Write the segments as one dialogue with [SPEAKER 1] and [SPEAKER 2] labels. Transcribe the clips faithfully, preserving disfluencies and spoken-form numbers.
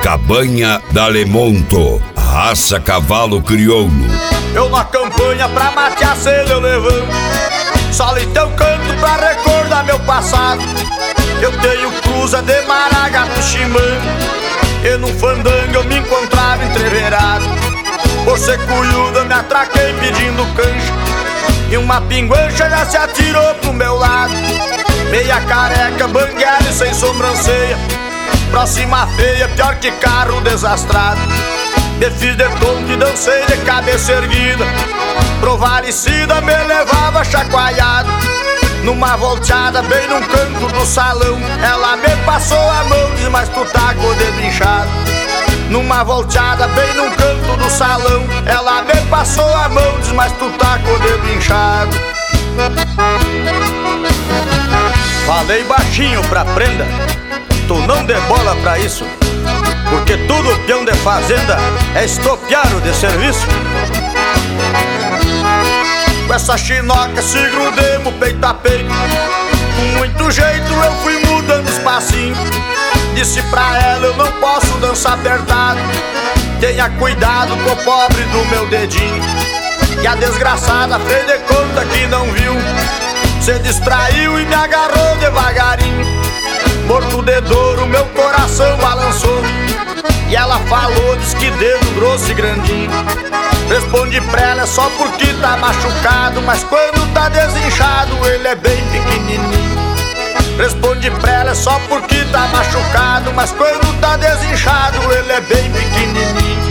[SPEAKER 1] Cabanha da Lemonto, raça cavalo crioulo.
[SPEAKER 2] Eu na campanha pra matear cedo eu levanto, solitão canto pra recordar meu passado. Eu tenho cruza de maragato chimando, e num fandango eu me encontrava entreverado. Por ser cunhuda me atraquei pedindo cancha, e uma pinguancha já se atirou pro meu lado. Meia careca, banguela e sem sobrancelha, próxima feia, pior que carro desastrado. Me fiz de tonto e dancei de cabeça erguida, provalicida me levava chacoalhado. Numa volteada bem num canto do salão, ela me passou a mão, diz, mas tu tá com o dedo inchado. Numa volteada bem num canto do salão, ela me passou a mão, diz, mas tu tá com o dedo inchado. Falei baixinho pra prenda, tu não dê bola pra isso, porque tudo peão de fazenda é estopiaro de serviço. Com essa chinoca se grudemos peito a peito, com muito jeito eu fui mudando os passinhos. Disse pra ela, eu não posso dançar apertado, tenha cuidado com o pobre do meu dedinho. E a desgraçada fez de conta que não viu, se distraiu e me agarrou devagarinho. Morto de dor o meu coração balançou, e ela falou, diz que dedo grosso e grandinho. Respondi pra ela, é só porque tá machucado, mas quando tá desinchado ele é bem pequenininho. Respondi pra ela, é só porque tá machucado, mas quando tá desinchado ele é bem pequenininho.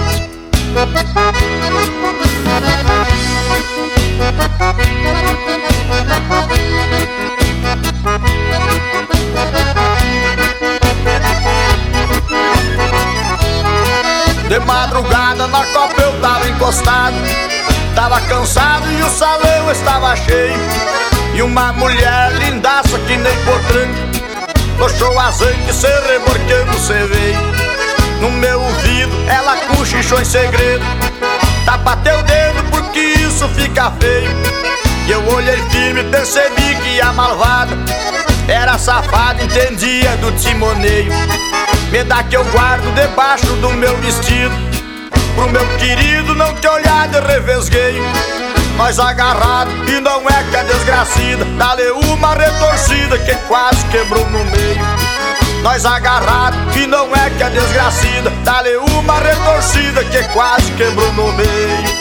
[SPEAKER 2] De madrugada na copa eu tava encostado, tava cansado e o salão estava cheio. E uma mulher lindaça que nem potranco, puxou as anques se reborqueando cê veio. No meu ouvido ela cochichou em segredo, tapa teu dedo porque isso fica feio. E eu olhei firme e percebi que a malvada era safada, entendia do timoneio. Me dá que eu guardo debaixo do meu vestido, pro meu querido não te olhar de revesgueio. Nós agarrados e não é que a desgracida dá-lhe uma retorcida que quase quebrou no meio. Nós agarrados e não é que a desgracida dá-lhe uma retorcida que quase quebrou no meio.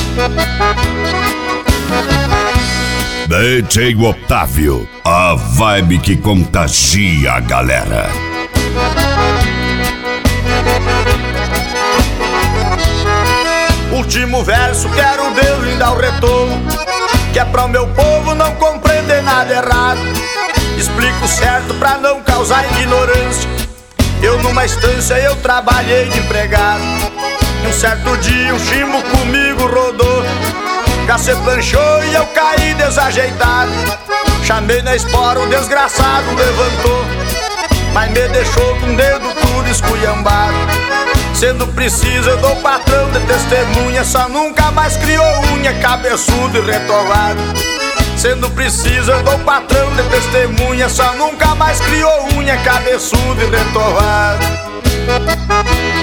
[SPEAKER 1] D J Otávio, a vibe que contagia a galera.
[SPEAKER 2] Último verso, quero Deus lhe dar o retorno, que é pra o meu povo não compreender nada errado. Explico certo pra não causar ignorância. Eu numa estância eu trabalhei de empregado. Um certo dia um chimbo comigo rodou, já se planchou e eu caí desajeitado. Chamei na espora, o desgraçado levantou, mas me deixou com o dedo tudo esculhambado. Sendo preciso eu dou patrão de testemunha, só nunca mais criou unha, cabeçudo e retovado. Sendo preciso eu dou patrão de testemunha, só nunca mais criou unha, cabeçudo e retovado.